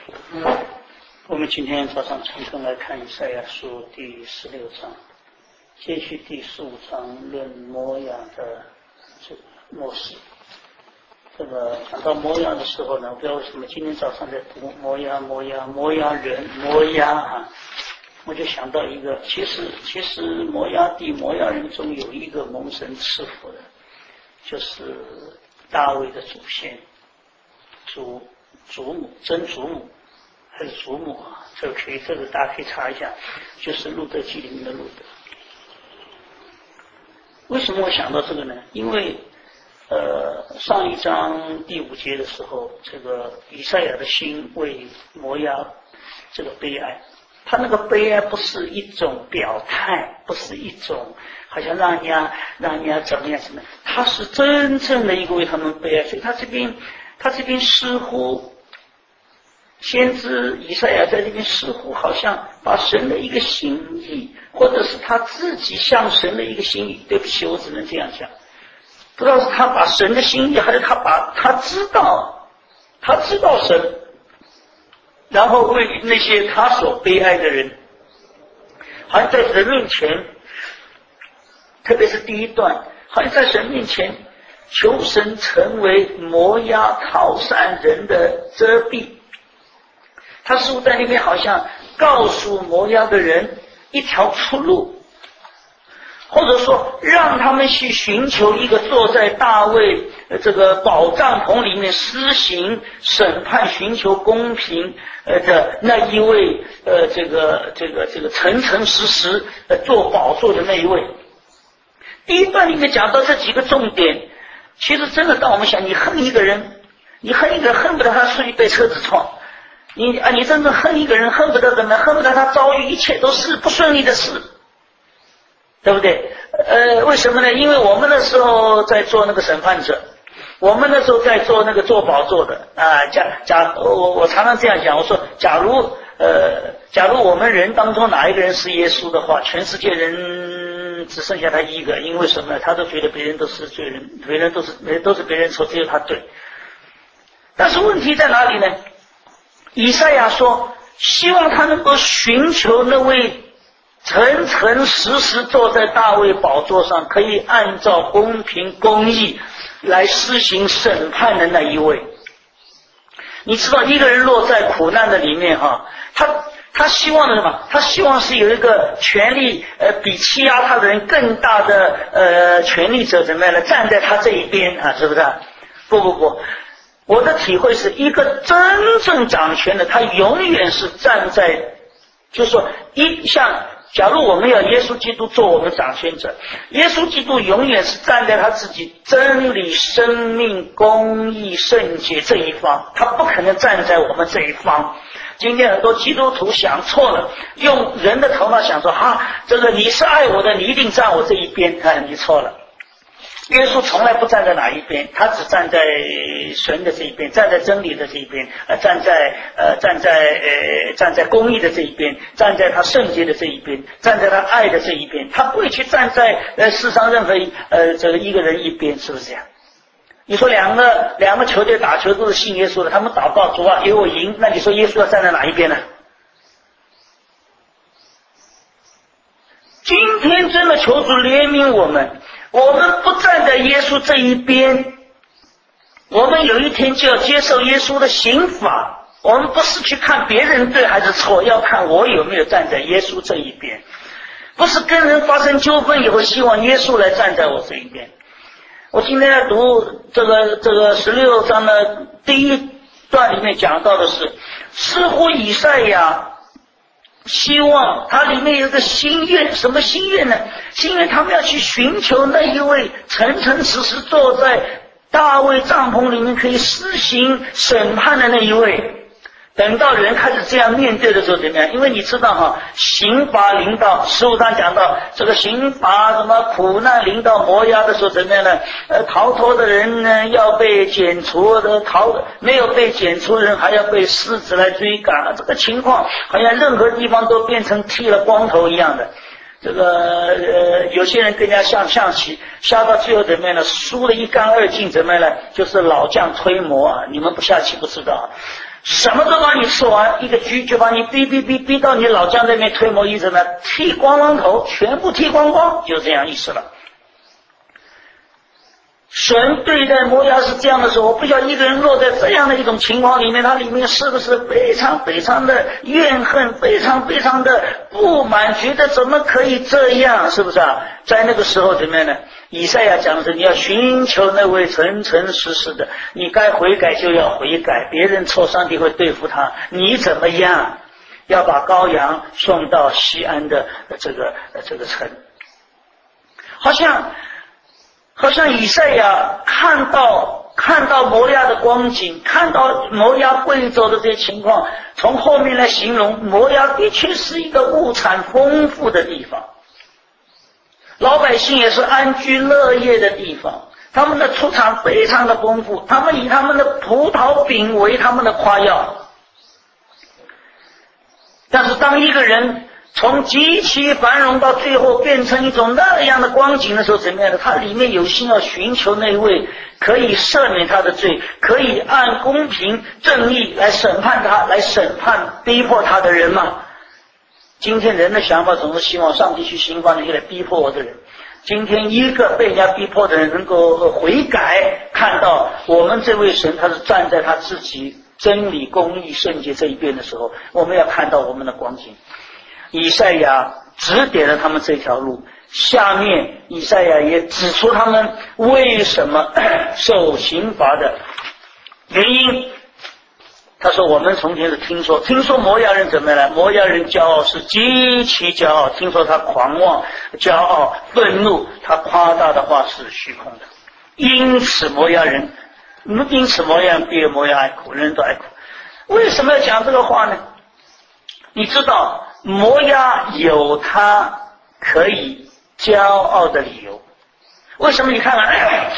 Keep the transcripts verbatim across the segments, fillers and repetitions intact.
我们今天早上重新来看以赛亚书第十六章，接续第十五章论摩押的这个末世。这个讲到摩押的时候呢，不知道为什么今天早上在读摩押摩押摩押人摩押啊，我就想到一个，其实其实摩押地摩押人中有一个蒙神赐福的，就是大卫的祖先祖祖母曾祖母还是祖母啊？这个可以，这个大家可以查一下，就是路德记里面的路德。为什么我想到这个呢？因为呃，上一章第五节的时候，这个以赛亚的心为摩押这个悲哀，他那个悲哀不是一种表态，不是一种好像让人家让人家怎么样怎么样，他是真正的一个为他们悲哀，所以他这边他这边似乎先知以赛亚在这边似乎好像把神的一个心意，或者是他自己向神的一个心意，对不起，我只能这样讲，不知道是他把神的心意，还是他把他知道他知道神，然后为那些他所悲哀的人，好像在神面前，特别是第一段，好像在神面前求神成为摩押逃散人的遮蔽。他似乎在那边好像告诉摩押的人一条出路，或者说让他们去寻求一个坐在大卫这个宝帐篷里面施行审判、寻求公平呃的那一位呃这个这个这个诚诚实实呃做宝座的那一位。第一段里面讲到这几个重点，其实真的当我们想，你恨一个人，你恨一个人恨不得他出去被车子撞。你啊，你真正恨一个人，恨不得怎么样？恨不得他遭遇一切都是不顺利的事，对不对？呃，为什么呢？因为我们那时候在做那个审判者，我们那时候在做那个做宝座的啊。假假，我我常常这样讲，我说，假如呃，假如我们人当中哪一个人是耶稣的话，全世界人只剩下他一个，因为什么呢？他都觉得别人都是罪人，别人都是都是别人错，只有他对。但是问题在哪里呢？以赛亚说，希望他能够寻求那位诚诚实实坐在大卫宝座上，可以按照公平公义来施行审判的那一位。你知道，一个人落在苦难的里面哈，他他希望的什么？他希望是有一个权力呃比欺压他的人更大的呃权力者怎么样呢？站在他这一边啊，是不是？不不不。我的体会是，一个真正掌权的，他永远是站在，就是说，一像假如我们要耶稣基督做我们掌权者，耶稣基督永远是站在他自己真理、生命、公义、圣洁这一方，他不可能站在我们这一方。今天很多基督徒想错了，用人的头脑想说，哈，这个你是爱我的，你一定站我这一边，看你错了。耶稣从来不站在哪一边，他只站在神的这一边，站在真理的这一边，呃，站在呃站在呃站在公义的这一边，站在他圣洁的这一边，站在他爱的这一边，他不会去站在呃世上任何呃这个一个人一边，是不是这样？你说两个两个球队打球都是信耶稣的，他们祷告主啊给我赢，那你说耶稣要站在哪一边呢？今天真的求主怜悯我们，我们不站在耶稣这一边，我们有一天就要接受耶稣的刑罚。我们不是去看别人对还是错，要看我有没有站在耶稣这一边。不是跟人发生纠纷以后希望耶稣来站在我这一边。我今天要读这个这个十六章的第一段里面讲到的是，似乎以赛亚希望它里面有个心愿，什么心愿呢？心愿他们要去寻求那一位诚诚实实坐在大卫帐篷里面可以施行审判的那一位。等到人开始这样面对的时候怎么样？因为你知道哈，刑罚临到，十五章讲到这个刑罚什么苦难临到摩押的时候怎么样呢？呃，逃脱的人呢要被剪除的，逃没有被剪除的人还要被狮子来追赶。这个情况好像任何地方都变成剃了光头一样的。这个呃，有些人更加像象棋，下到最后怎么样呢？输了一干二净怎么样呢？就是老将推磨啊！你们不下棋不知道。 什么都帮你吃完，一个局就把你逼逼逼逼到你老家那边推磨一阵呢，剃光光头，全部剃光光，就这样意思了。神对待摩押是这样的时候，我不晓得一个人落在这样的一种情况里面，他里面是不是非常非常的怨恨，非常非常的不满，觉得怎么可以这样，是不是啊？在那个时候怎么样呢？以赛亚讲的是你要寻求那位诚诚实实的，你该悔改就要悔改，别人错上帝会对付他，你怎么样？要把羔羊送到西安的这个这个城。好像好像以赛亚看到看到摩押的光景，看到摩押贵州的这些情况，从后面来形容摩押的确是一个物产丰富的地方，老百姓也是安居乐业的地方，他们的出产非常的丰富，他们以他们的葡萄饼为他们的夸耀。但是当一个人从极其繁荣到最后变成一种那样的光景的时候，怎么样的？他里面有心要寻求那位可以赦免他的罪，可以按公平正义来审判他，来审判逼迫他的人嘛。今天人的想法总是希望上帝去兴发那些来逼迫我的人。今天一个被人家逼迫的人能够悔改，看到我们这位神他是站在他自己真理公义圣洁这一边的时候，我们要看到我们的光景。以赛亚指点了他们这条路，下面以赛亚也指出他们为什么受刑罚的原因。他说我们从前是听说听说摩押人怎么样呢？摩押人骄傲，是极其骄傲，听说他狂妄骄傲愤怒，他夸大的话是虚空的，因此摩押人因此摩押人必有摩押爱苦，人人都爱苦。为什么要讲这个话呢？你知道摩押有他可以骄傲的理由。为什么？你看看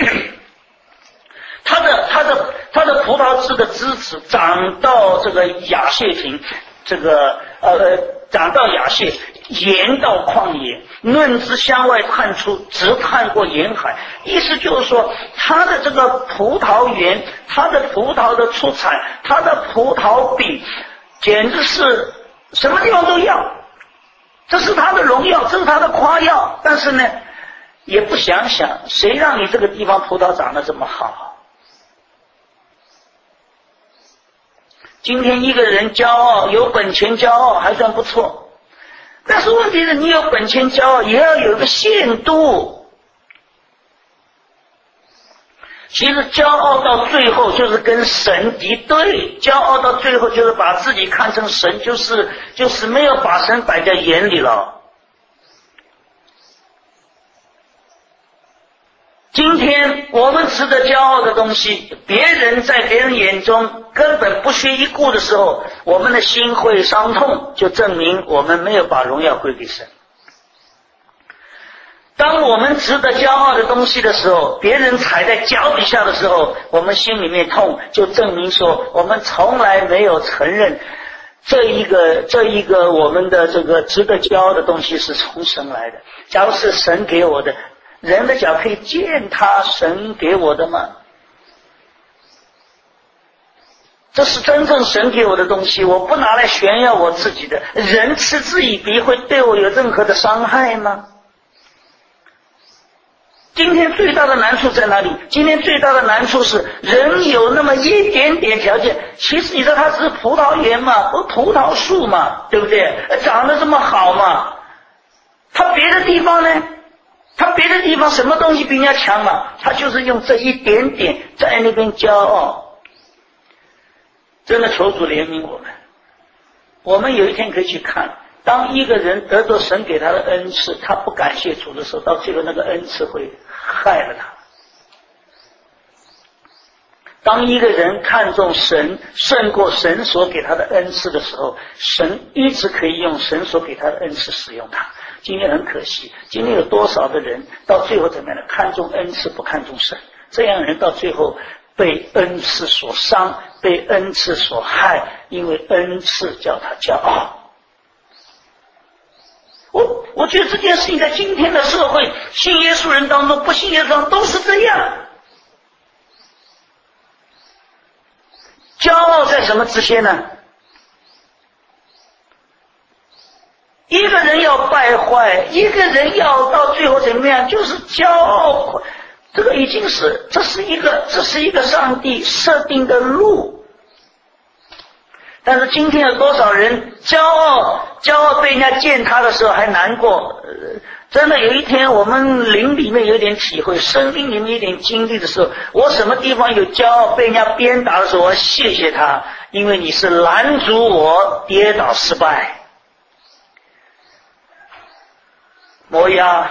他的他的他的葡萄枝的枝子长到这个亚谢亭，这个呃长到亚谢，沿到旷野，论之向外看出，直看过沿海。意思就是说，他的这个葡萄园，他的葡萄的出产，他的葡萄饼，简直是什么地方都要，这是他的荣耀，这是他的夸耀。但是呢，也不想想，谁让你这个地方葡萄长得这么好？今天一个人骄傲，有本钱骄傲还算不错，但是问题是你有本钱骄傲也要有一个限度。其实骄傲到最后就是跟神敌对，骄傲到最后就是把自己看成神，就是就是没有把神摆在眼里了。今天我们值得骄傲的东西，别人在别人眼中根本不屑一顾的时候，我们的心会伤痛，就证明我们没有把荣耀归给神。当我们值得骄傲的东西的时候，别人踩在脚底下的时候，我们心里面痛，就证明说我们从来没有承认这一个这一个我们的这个值得骄傲的东西是从神来的。假如是神给我的，人的脚可以践踏神给我的吗？这是真正神给我的东西，我不拿来炫耀我自己的，人嗤之以鼻会对我有任何的伤害吗？今天最大的难处在哪里？今天最大的难处是人有那么一点点条件，其实你说它只是葡萄园嘛，不葡萄树嘛，对不对？长得这么好嘛，它别的地方呢？他别的地方什么东西比人家强嘛？他就是用这一点点在那边骄傲。真的求主怜悯我们。我们有一天可以去看，当一个人得着神给他的恩赐，他不感谢主的时候，到最后那个恩赐会害了他。当一个人看重神胜过神所给他的恩赐的时候，神一直可以用神所给他的恩赐使用他。今天很可惜，今天有多少的人到最后怎么样呢？看重恩赐不看重神，这样的人到最后被恩赐所伤，被恩赐所害，因为恩赐叫他骄傲。我我觉得这件事情在今天的社会，信耶稣人当中不信耶稣人都是这样。 骄傲在什么之先呢？一个人要败坏，一个人要到最后怎么样，就是骄傲。这个已经是，这是一个，这是一个上帝设定的路。但是今天有多少人骄傲，骄傲被人家践踏的时候还难过。呃真的有一天我们灵里面有点体会，生命里面有点经历的时候，我什么地方有骄傲被人家鞭打的时候，我谢谢他，因为你是拦阻我跌倒失败。摩押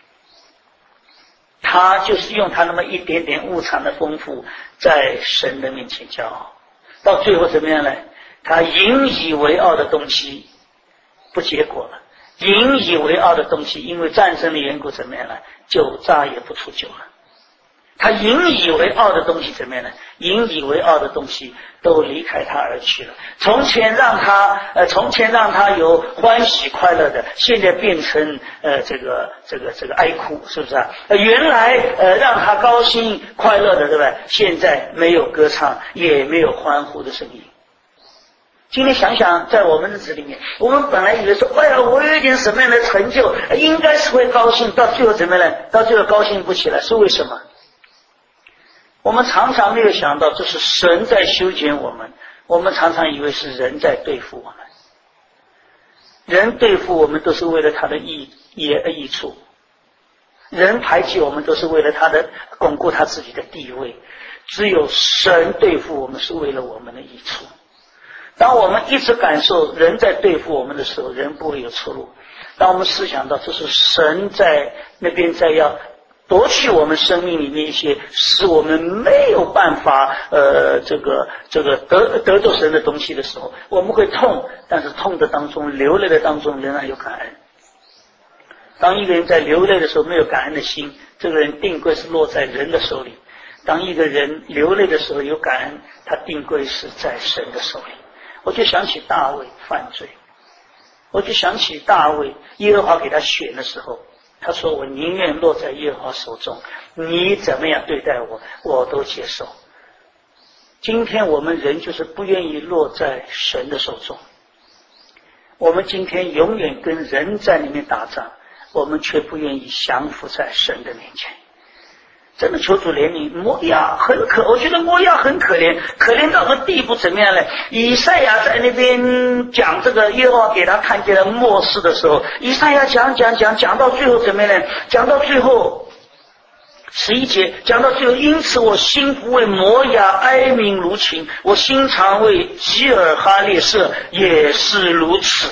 他就是用他那么一点点物产的丰富在神的面前骄傲，到最后怎么样呢？他引以为傲的东西不结果了，引以为傲的东西因为战争的缘故怎么样呢？就再也不出酒了。他引以为傲的东西怎么样呢？引以为傲的东西都离开他而去了。从前让他呃，从前让他有欢喜快乐的，现在变成呃这个这个这个哀哭，是不是啊？呃、原来呃让他高兴快乐的，对不对？现在没有歌唱，也没有欢呼的声音。今天想想，在我们日子里面，我们本来以为说，哎呀，我有一点什么样的成就，应该是会高兴，到最后怎么样呢？到最后高兴不起来，是为什么？我们常常没有想到，这是神在修剪我们。我们常常以为是人在对付我们，人对付我们都是为了他的益益益处，人排挤我们都是为了他的巩固他自己的地位，只有神对付我们是为了我们的益处。当我们一直感受人在对付我们的时候，人不会有出路。当我们思想到这是神在那边在要夺取我们生命里面一些使我们没有办法呃这个这个得得到神的东西的时候，我们会痛，但是痛的当中流泪的当中仍然有感恩。当一个人在流泪的时候没有感恩的心，这个人定规是落在人的手里；当一个人流泪的时候有感恩，他定规是在神的手里。我就想起大卫犯罪，我就想起大卫耶和华给他选的时候，他说我宁愿落在耶和华手中，你怎么样对待我我都接受。今天我们人就是不愿意落在神的手中，我们今天永远跟人在里面打仗，我们却不愿意降服在神的面前。真的求主怜悯，摩押很可，我觉得摩押很可怜，可怜到个地步怎么样呢？以赛亚在那边讲这个耶和华给他看见了末世的时候，以赛亚讲讲讲讲到最后怎么样呢？讲到最后十一节，讲到最后，因此我心不为摩押哀鸣如琴，我心常为吉尔哈列舍也是如此。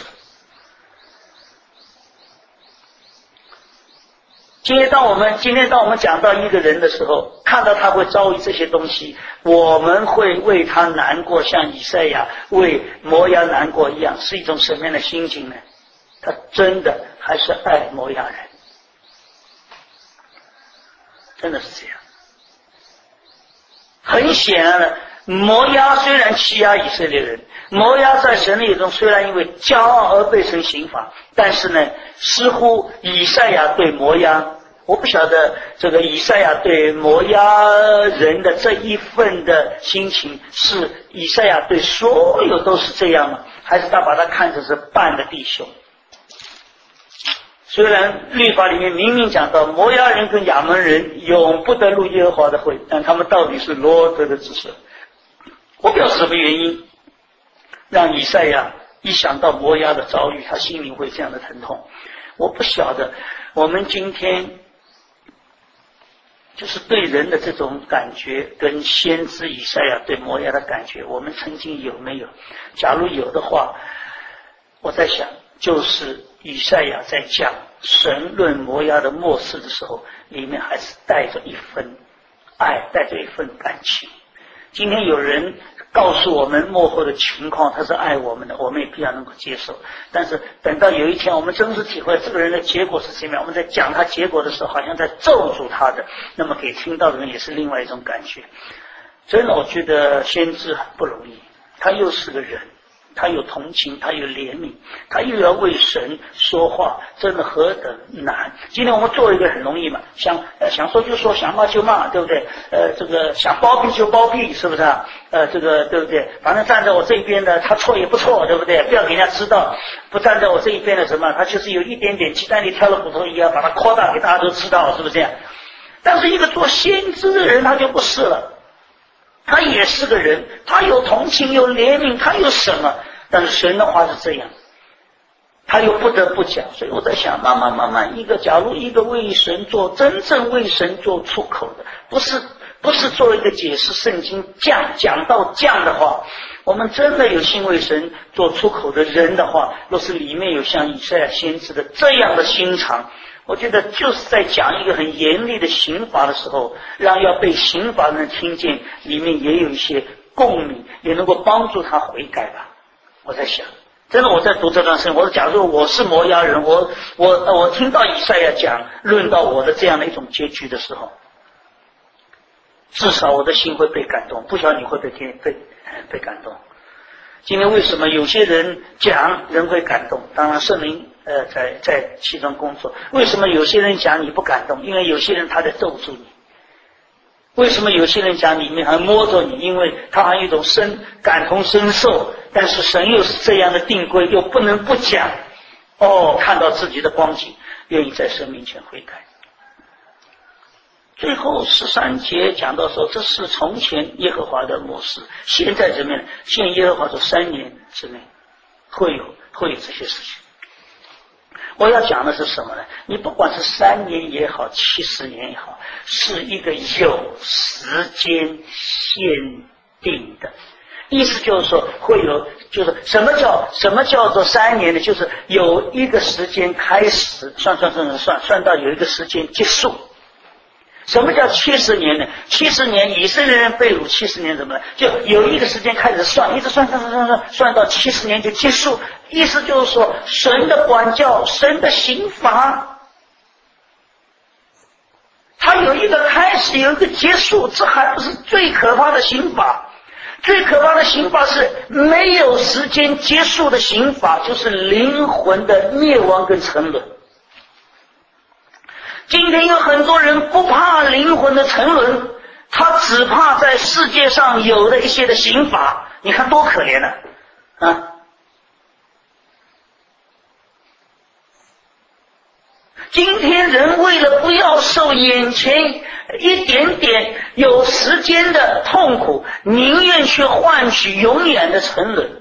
今天当我们今天当我们讲到一个人的时候，看到他会遭遇这些东西，我们会为他难过，像以赛亚为摩押难过一样，是一种什么样的心情呢？他真的还是爱摩押人，真的是这样。很显然的，摩押虽然欺压以色列人，摩押在神的眼中虽然因为骄傲而被神刑罚，但是呢，似乎以赛亚对摩押，我不晓得这个以赛亚对摩押人的这一份的心情，是以赛亚对所有都是这样吗？还是他把他看成是半的弟兄？虽然律法里面明明讲到摩押人跟亚扪人永不得入耶和华的会，但他们到底是罗德的子孙。我不知道是什么原因让以赛亚一想到摩押的遭遇，他心里会这样的疼痛。我不晓得我们今天就是对人的这种感觉跟先知以赛亚对摩押的感觉，我们曾经有没有？假如有的话，我在想，就是以赛亚在讲神论摩押的末世的时候，里面还是带着一份爱，带着一份感情。今天有人告诉我们末后的情况，他是爱我们的，我们也必要能够接受。但是等到有一天我们真实体会这个人的结果是怎么样，我们在讲他结果的时候，好像在咒诅他的，那么给听到的人也是另外一种感觉。真的，我觉得先知很不容易，他又是个人， 他有同情，他有怜悯，他又要为神说话，真的何等难。今天我们做一个很容易嘛，想呃想说就说，想骂就骂，对不对？呃这个想包庇就包庇，是不是啊？呃这个对不对？反正站在我这一边的他错也不错，对不对？不要给人家知道，不站在我这一边的什么，他就是有一点点鸡蛋里挑了骨头一样，把它扩大给大家都知道，是不是这样？但是一个做先知的人他就不是了，他也是个人，他有同情有怜悯，他有什么？但是神的话是这样，他又不得不讲。所以我在想，慢慢慢慢一个，假如一个为神做真正为神做出口的，不是不是做一个解释圣经讲讲到讲的话，我们真的有心为神做出口的人的话，若是里面有像以赛亚先知的这样的心肠，我觉得就是在讲一个很严厉的刑罚的时候，让要被刑罚的人听见，里面也有一些共鸣，也能够帮助他悔改吧。我在想，真的我在读这段圣经，我假如我是摩押人，我我我听到以赛亚讲论到我的这样的一种结局的时候，至少我的心会被感动，不晓得你会被被被感动。今天为什么有些人讲人会感动？当然圣灵呃在在其中工作。为什么有些人讲你不感动？因为有些人他在咒住你。为什么有些人讲里面还摸着你？因为他还有一种深感同身受，但是神又是这样的定规，又不能不讲。哦，看到自己的光景，愿意在神面前悔改。最后十三节讲到说，这是从前耶和华的模式，现在怎么样？现在耶和华说三年之内会有会有这些事情。我要讲的是什么呢？你不管是三年也好，七十年也好，是一个有时间限定的。意思就是说会有，就是什么叫什么叫做三年呢？就是有一个时间开始，算算算算算到有一个时间结束。什么叫七十年呢？七十年以色列人被掳七十年怎么了？就有一个时间开始算，一直算算算算算算到七十年就结束。意思就是说，神的管教，神的刑罚，它有一个开始，有一个结束，这还不是最可怕的刑罚。最可怕的刑罚是没有时间结束的刑罚，就是灵魂的灭亡跟沉沦。今天有很多人不怕灵魂的沉沦，他只怕在世界上有的一些的刑罚，你看多可怜啊！啊，今天人为了不要受眼前一点点有时间的痛苦，宁愿去换取永远的沉沦，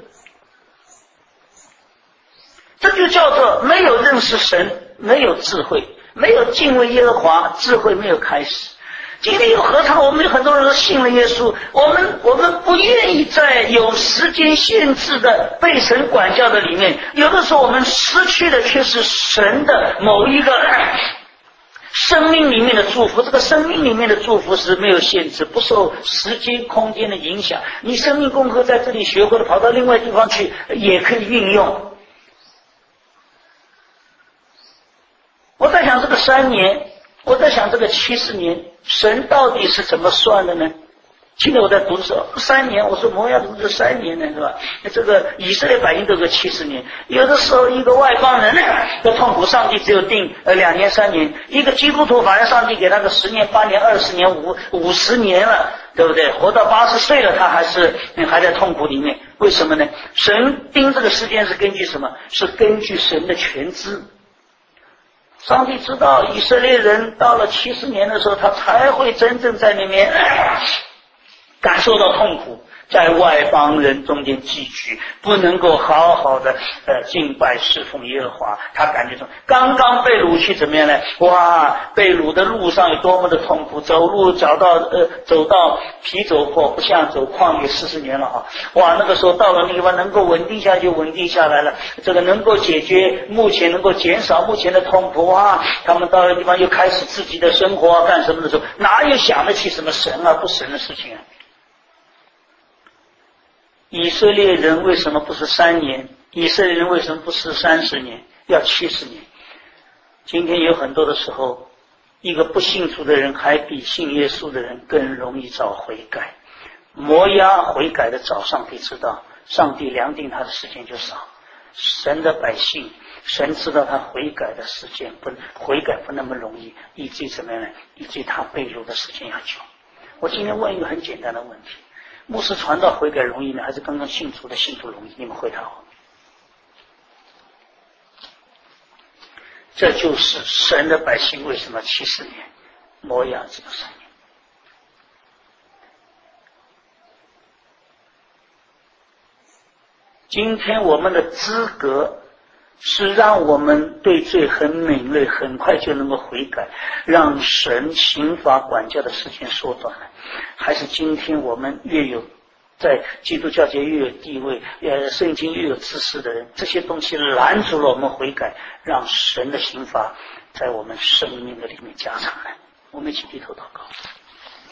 这就叫做没有认识神，没有智慧，没有敬畏耶和华，智慧没有开始。今天有何尝我们有很多人都信了耶稣，我们我们不愿意在有时间限制的被神管教的里面，有的时候我们失去的却是神的某一个生命里面的祝福。这个生命里面的祝福是没有限制，不受时间空间的影响，你生命功课在这里学会了，跑到另外地方去也可以运用。我在想这个三年，我在想这个七十年，神到底是怎么算的呢？今天我在读的时候，三年，我说摩押怎么是三年呢？是吧？这个以色列百姓都是七十年，有的时候一个外邦人的痛苦，上帝只有定呃两年三年；一个基督徒，反正上帝给他个十年、八年、二十年、五五十年了，对不对？活到八十岁了，他还是还在痛苦里面。为什么呢？神定这个时间是根据什么？是根据神的全知。上帝知道以色列人到了七十年的时候，他才会真正在里面感受到痛苦，在外邦人中间寄居，不能够好好的呃敬拜侍奉耶和华。他感觉到刚刚被掳去怎么样呢？哇，被掳的路上有多么的痛苦，走路找到呃走到皮走破，不像走旷野四十年了啊！哇，那个时候到了那个地方能够稳定下就稳定下来了，这个能够解决目前能够减少目前的痛苦啊！他们到了地方又开始自己的生活啊，干什么的时候，哪有想得起什么神啊不神的事情啊？以色列人为什么不是三年？以色列人为什么不是三十年？要七十年？今天有很多的时候，一个不信主的人还比信耶稣的人更容易早悔改。摩押悔改的早，上帝知道， 上帝量定他的时间就少。神的百姓，神知道他悔改的时间不悔改不那么容易，以至于怎么样呢？以至于他被掳的时间要久。我今天问一个很简单的问题：牧师传道悔改容易呢，还是刚刚信主的信徒容易？你们回答我。这就是神的百姓为什么七十年摩押这个三年。今天我们的资格是让我们对罪很敏锐，很快就能够悔改，让神刑罚管教的时间缩短了，还是今天我们越有在基督教界越有地位，呃，圣经越有知识的人，这些东西拦阻了我们悔改，让神的刑罚在我们生命的里面加长了。我们一起低头祷告。